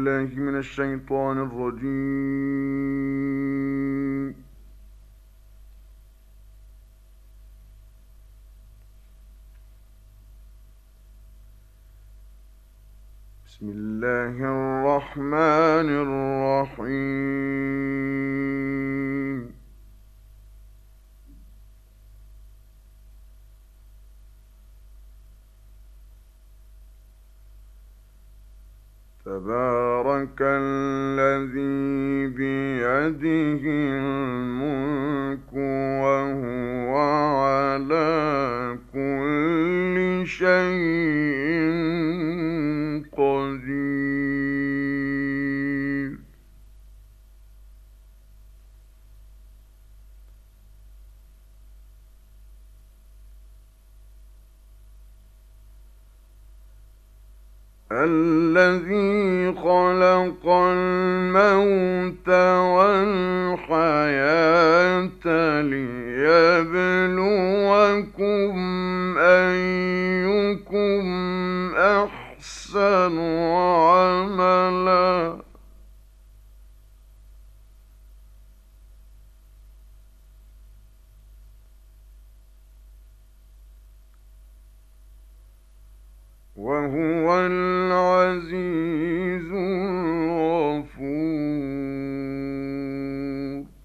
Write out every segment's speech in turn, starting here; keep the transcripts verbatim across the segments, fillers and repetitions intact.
بالله من الشيطان الرجيم. بسم الله الرحمن الرحيم. تبارك الذي بيده الملك وهو على كل شيء قدير. الذي خلق الموت والحياة ليبلوكم أيكم أحسن عملا وهو العزيز الغفور.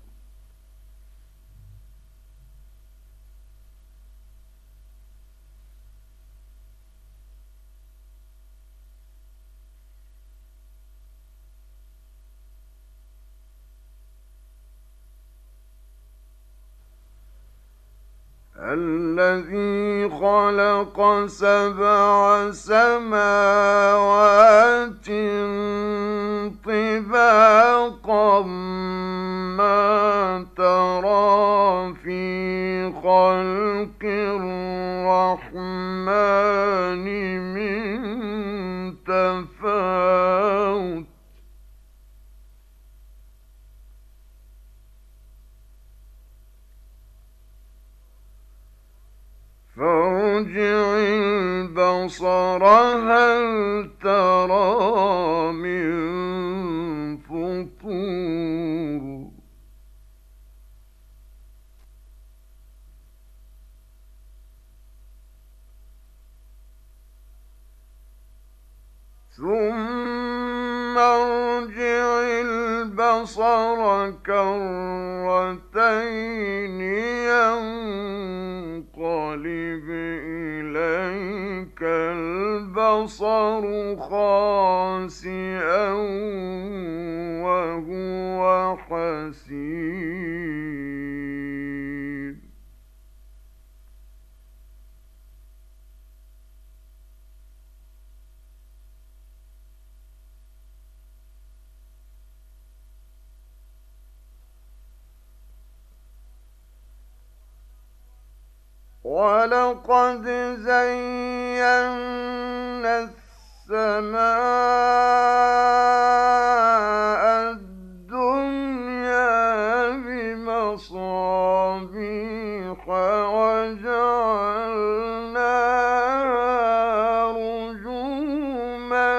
الذي خلق سبع سماوات طباقا ما ترى في خلق الرحمن من تفاوت فارجع البصر هل ترى من فطور ثم ارجع البصر كرتين ينقلب إليك البصر خاسئا وهو حسير. ولقد زينا السماء الدنيا بمصابيح وجعلناها رجوما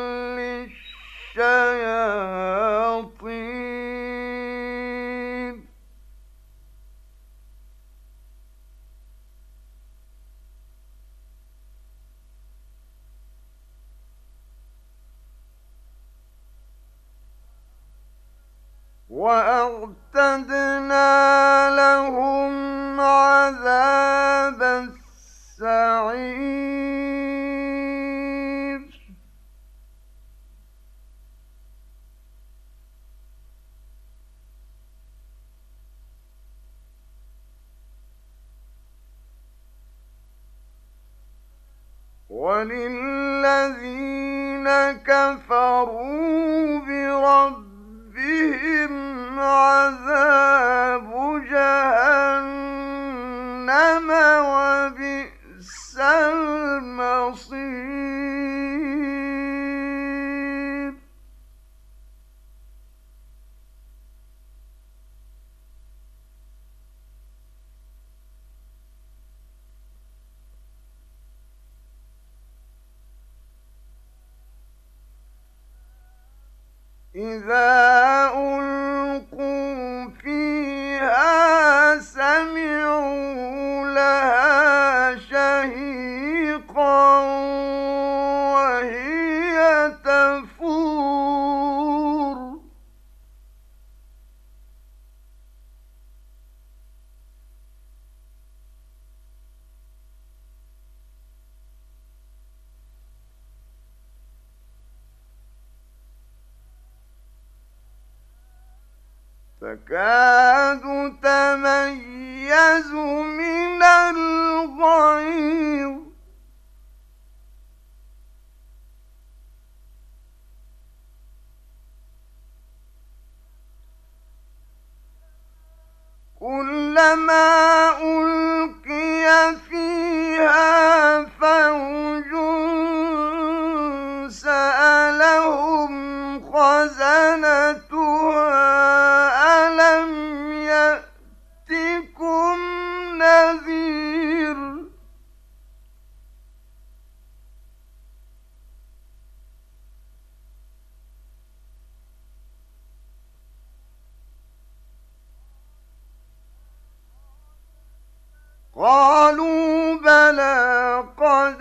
للشياطين وأعتدنا لهم عذاب السعير. وللذين كفروا بربهم عذاب جهنم وبئس المصير. إذا ألقوا فيها سمعوا لها شهيقا وهي تفور تكاد تميز من الغيظ كلما ألقي فيها فوج سألهم خزنتها ألم يأتكم نذير قالوا بلى قد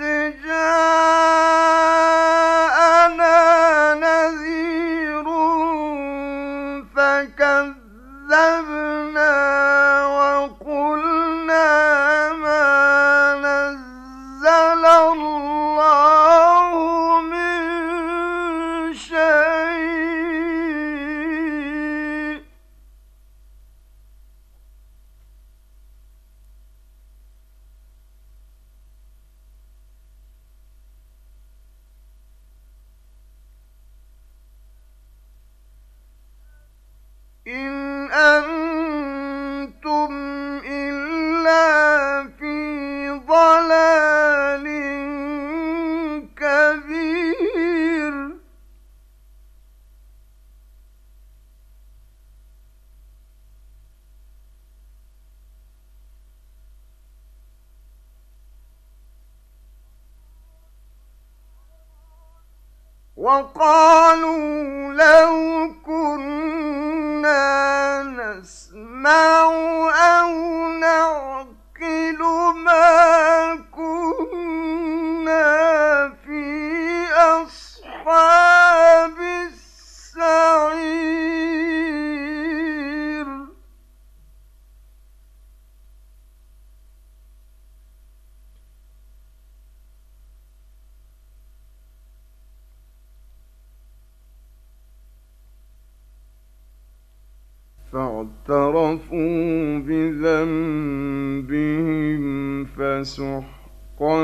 جاءنا نذير فكذبنا وقلنا ما نزل الله من شيء إن أنتم إلا في ضلال كبير وقالوا لو كنا نسمع أو نعقل ما كنا في أصحاب السعير فاعترفوا بذنبهم فسحقا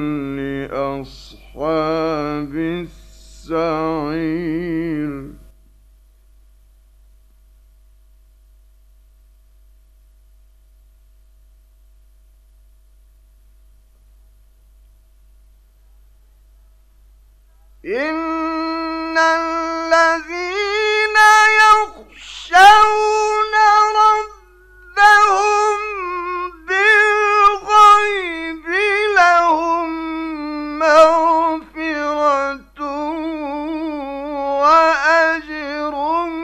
لأصحاب السعير إن الذين يخشون ربهم بالغيب لهم مغفرة وأجر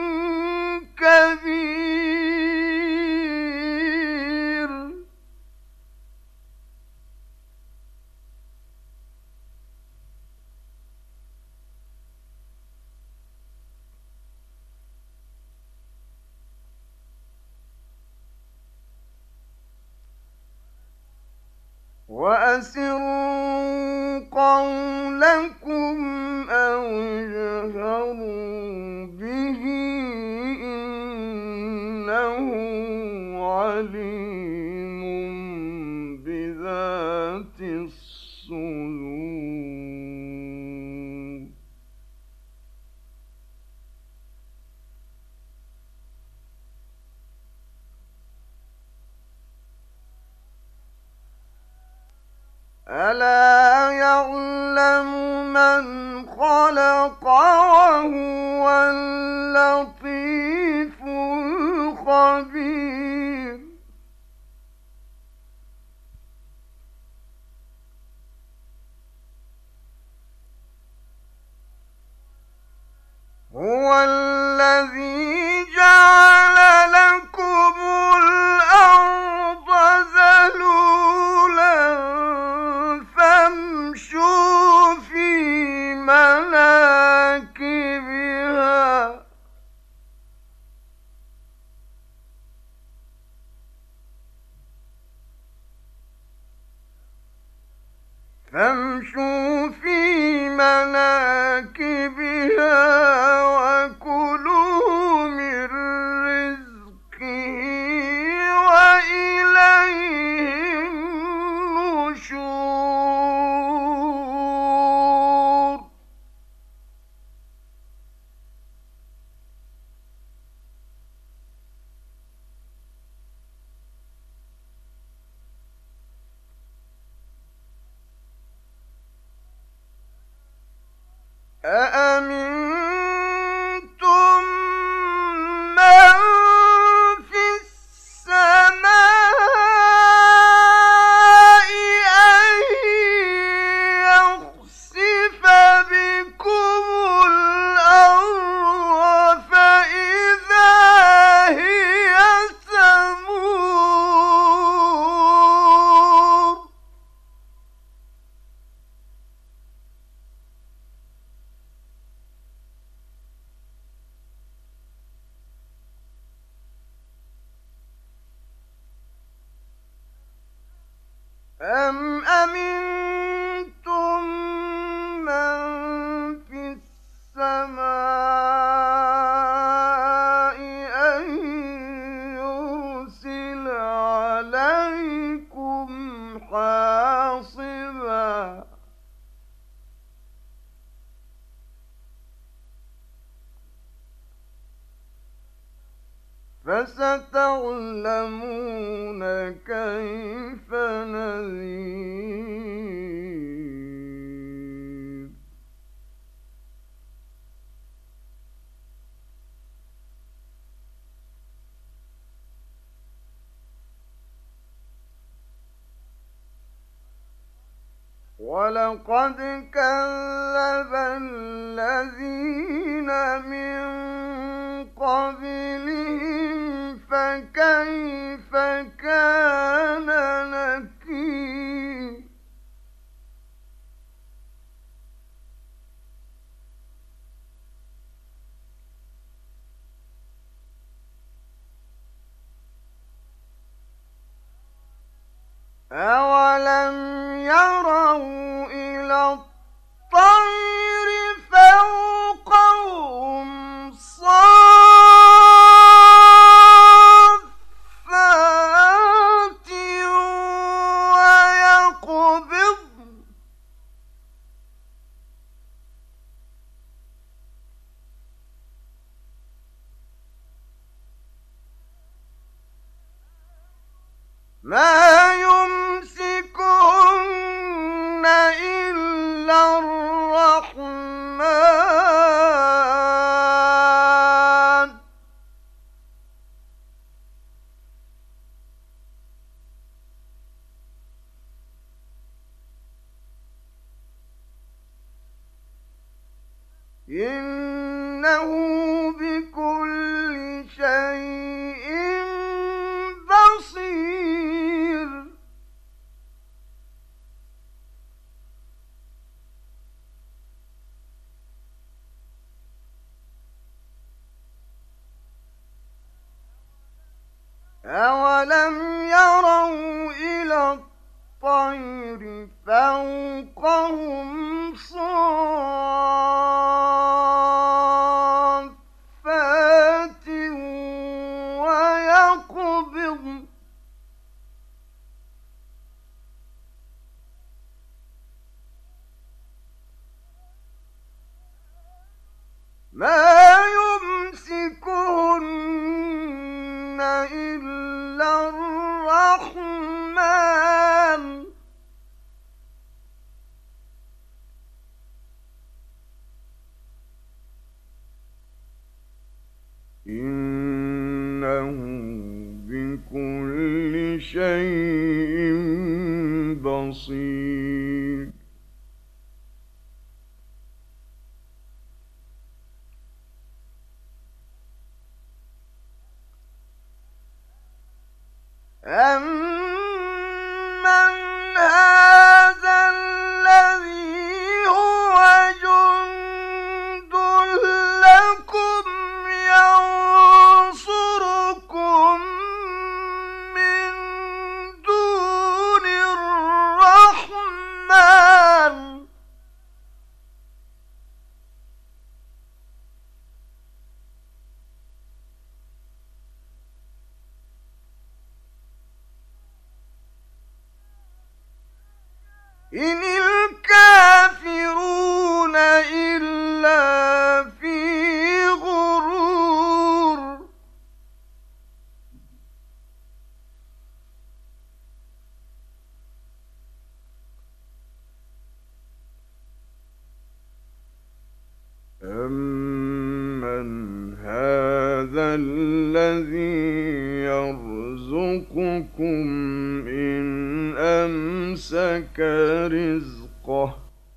كبير وأسروا قولكم أو جهروا به إنه عليم بذات الصدور ألا يعلم من خلق وهو اللطيف الخبير هو فامشوا في مناكبها وكلوا من رزقه وإليه النشور. أأمنتم من في السماء أن يخسف بكم الأرض فإذا هي تمور. أم أمنتم من في السماء أن يرسل عليكم حاصبا فستعلمون كيف نذير. ولقد كذب الذين من قبلهم فكيف كان نكير. أولم يروا إلى الطير فوقهم صافات ويقبضن ما يمسكهن إلا الرحمن إنه بكل شيء بصير. أولم يروا إلى الطير فوقهم صافات ويقبضن ما يمسكهن إلا الرحمن إنه بكل شيء بصير. أَمَّنْ هَٰذَا الَّذِي هُوَ جُندٌ لَّكُمْ يَنصُرُكُم مِّن دُونِ الرَّحْمَٰنِ إن الكافرون إلا في غرور أَمَّنْ هَذَا الَّذِي يَرْزُقُكُمْ إِنْ أَمْسَكَ رِزْقَهُ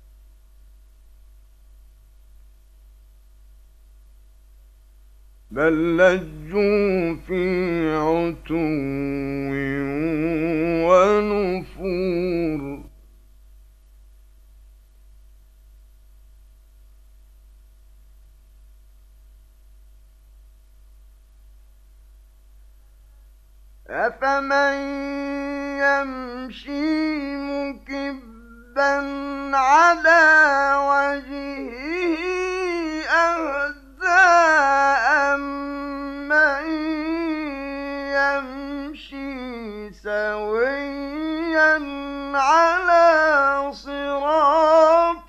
بَل لَّجُّوا فِي عُتُوٍّ وَنُفُورٍ أَفَمَن يَمْشِي مُكِبًّا عَلَىٰ وَجْهِهِ أَهْدَىٰ أَمَّن يَمْشِي سَوِيًّا عَلَىٰ صِرَاطٍ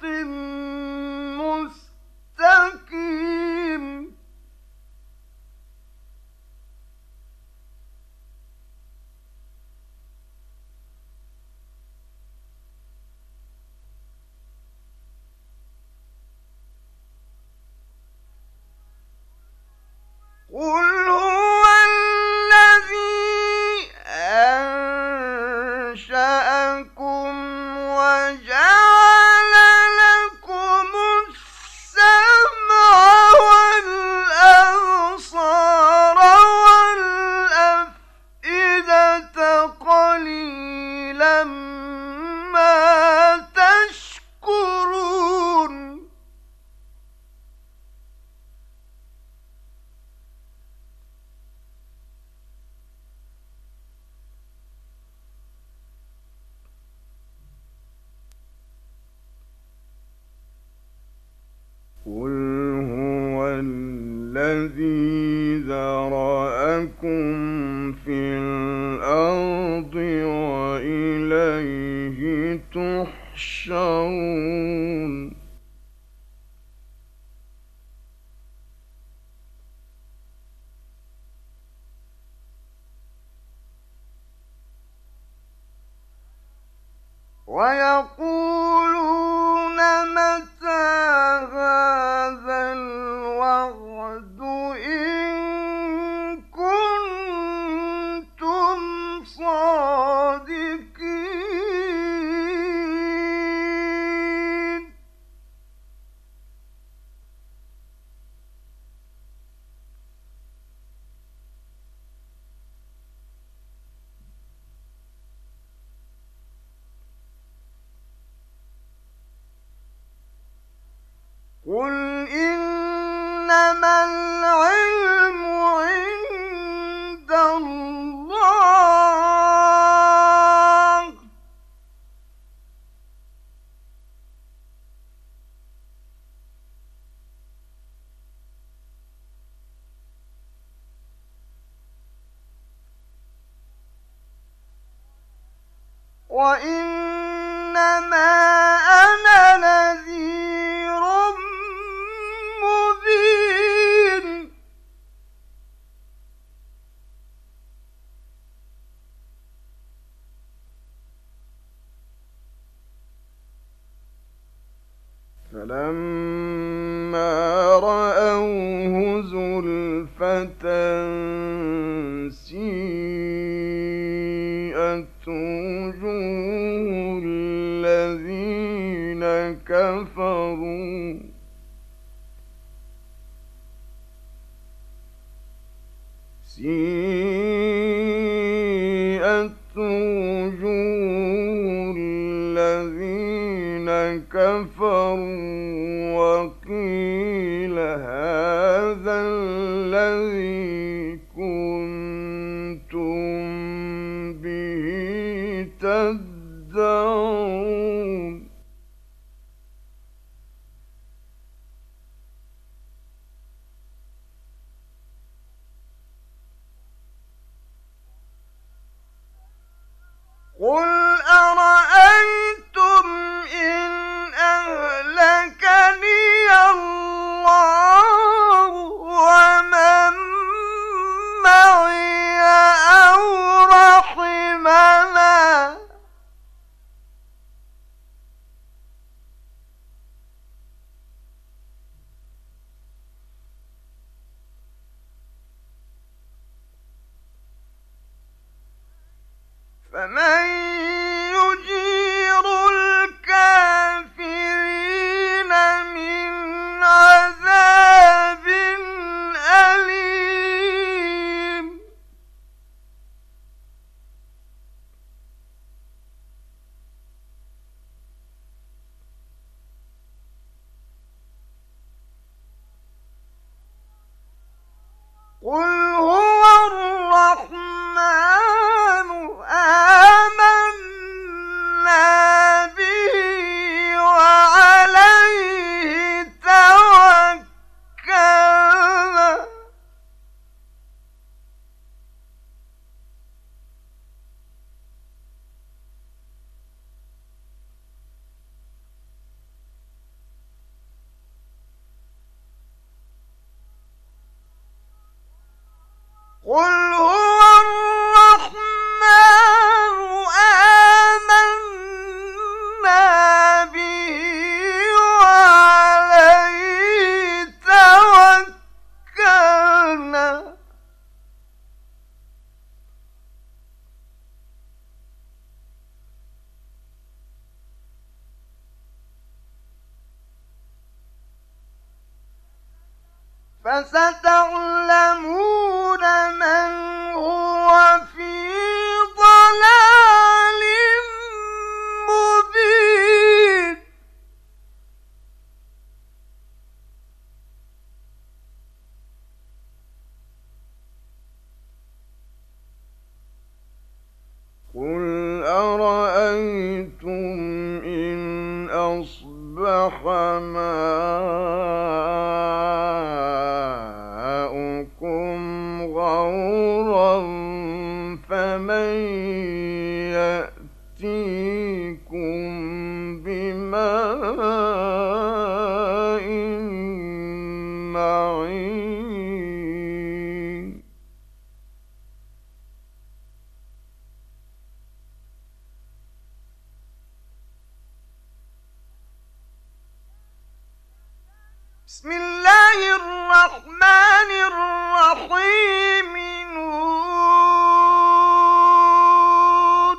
مُّسْتَقِيمٍ قُلْ هُوَ الَّذِي أَنشَأَكُمْ وَجَعَلَ لَكُمُ السَّمْعَ وَالْأَبْصَارَ وَالْأَفْئِدَةَ ۖ قَلِيلًا مَّا تَشْكُرُونَ قُلْ هُوَ الَّذِي ذَرَأَكُمْ فِي الْأَرْضِ وَإِلَيْهِ تُحْشَرُونَ وَيَقُولُونَ مَتَىٰ هَٰذَا الْوَعْدُ إِن كُنتُمْ صَادِقِينَ قُلْ إِنَّمَا الْعِلْمُ عِندَ اللَّهِ وَإِنَّمَا أَنَا نَذِيرٌ مُّبِينٌ فَلَمَّا رَأَوْهُ زُلْفَةً سِيئَتْ وُجُوهُ الَّذِينَ كَفَرُوا سِيئَتْ وُجُوهُ الَّذِينَ كَفَرُوا وَقِيلَ هَٰذَا الَّذِي كُنتُم بِهِ تَدَّعُونَ قُلْ أَرَأَيْتُمْ فستعلمون من هو في ضلال مبين قل أرأيتم إن أصبح ماؤكم غورا فمن يأتيكم بماء معين بسم الله الرحمن الرحيم نون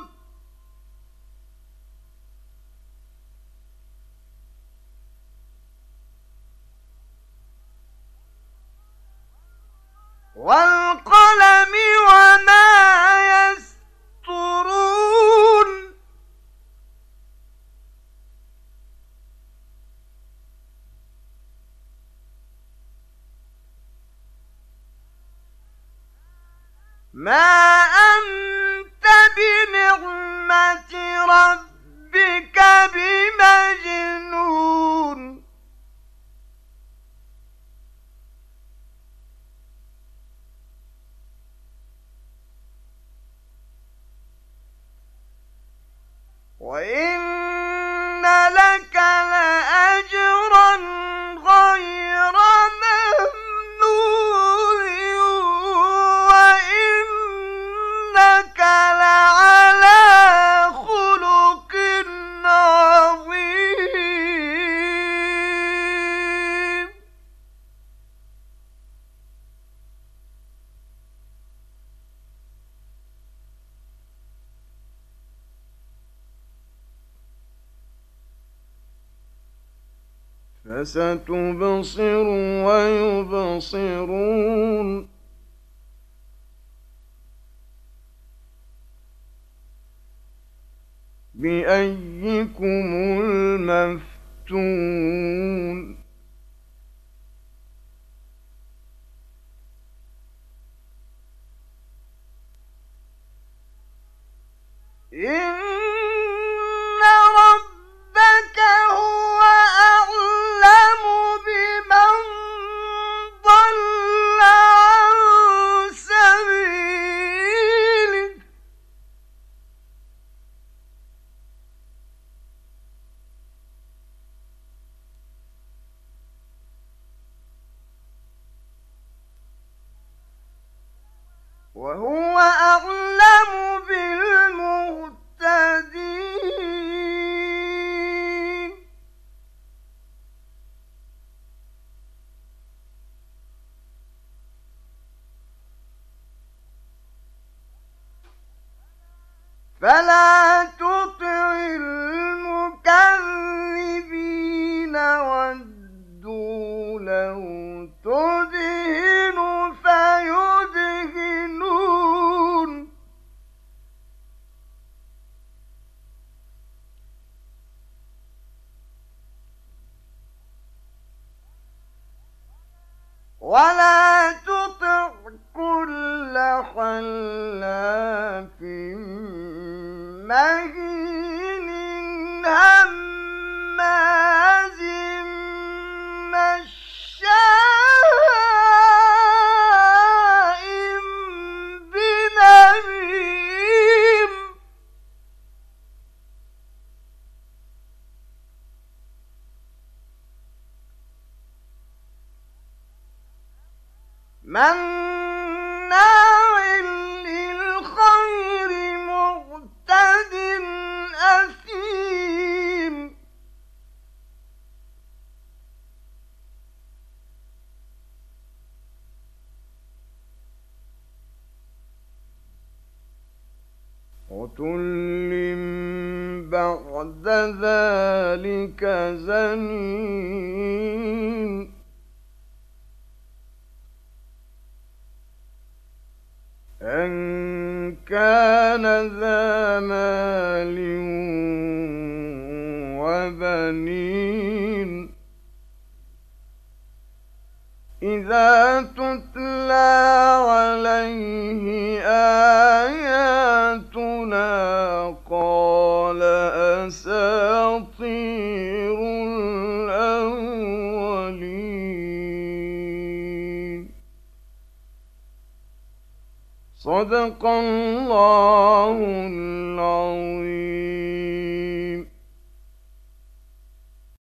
والقلم وما يسطرون ما أنت بنعمة ربك بمجنون وإن لك لأجرا غير ممنون وإنك لعلى خلق عظيم فستبصر ويبصرون بأيكم المفتون إن ربك هو أعلم بمن ضل عن سبيله وهو أعلم بالمهتدين فلا تطع المكذبين ودوا لو تدهن فيدهنون ولا تطع كل حلاف مهين هماز مشاء بنميم مناع للخير معتد أثيم عتل بعد ذلك زنيم أن كان ذا مال وبنين إذا تتلى عليه آياتنا قال أساطير الأولين. صدق الله العظيم.